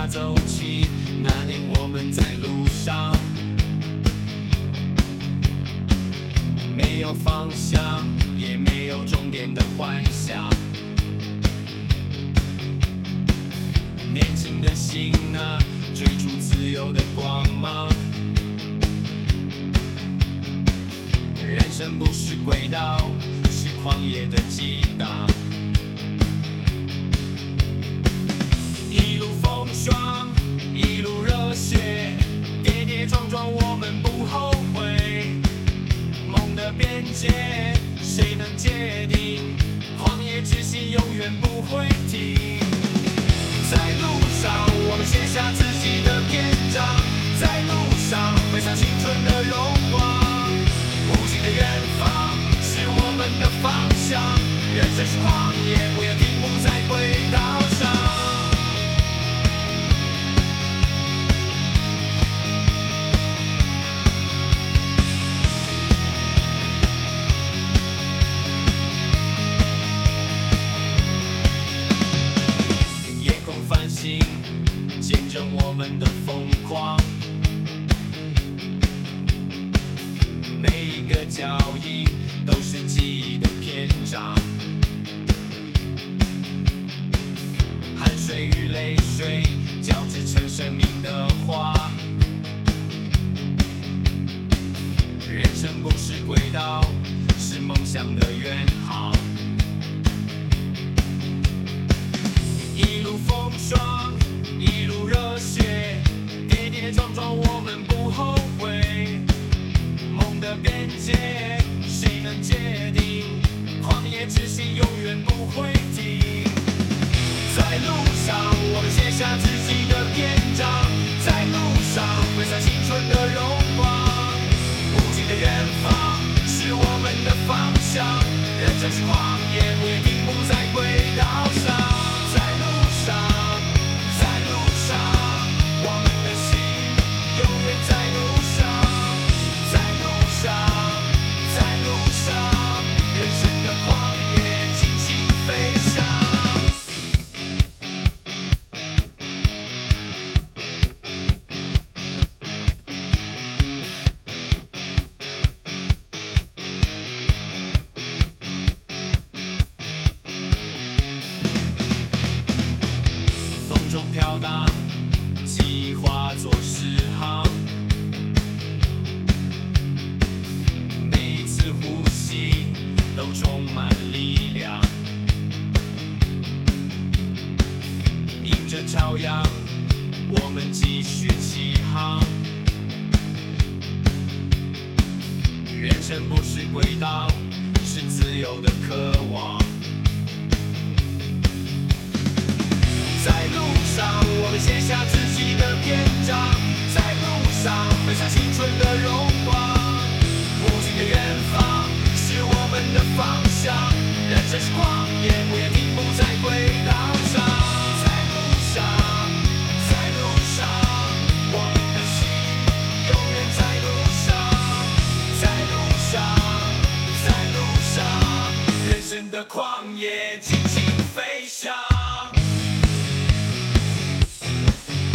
下走起。那年我们在路上，没有方向，也没有终点的幻想。年轻的心啊，追逐自由的光芒。人生不是轨道，是旷野的激荡。一路风霜，一路热血，跌跌撞撞我们不后悔。梦的边界，谁能界定？狂野之心永远不会停。在路上，我们写下自己的篇章。在路上，挥洒青春的荣光。无尽的远方是我们的方向。人生是旷野，不要停步在轨道上。夜空繁星，见证我们的疯狂。每一个脚印都是记忆的篇章，汗水与泪水交织成生命的花。人生不是轨道，是梦想的远航。一路风霜，一路热血，跌跌撞撞我们不后悔。梦的边界，谁能界定？狂野之心永远不会停。在路上，我们写下自己的篇章。在路上，挥洒青春的荣光。无尽的远方是我们的方向。人生是旷野，不愿停步在轨道上。在路上，在路上，我们的心永远在路上。在路上，在路上，人生的旷野尽情飞翔。风中飘荡，记忆化作诗行。每一次呼吸都充满力量，迎着朝阳，我们继续起航。人生不是轨道，是自由的渴望。在路上，我们写下自己的篇章。在路上，挥洒青春的荣光。无尽的远方是我们的方向。人生是旷野，不言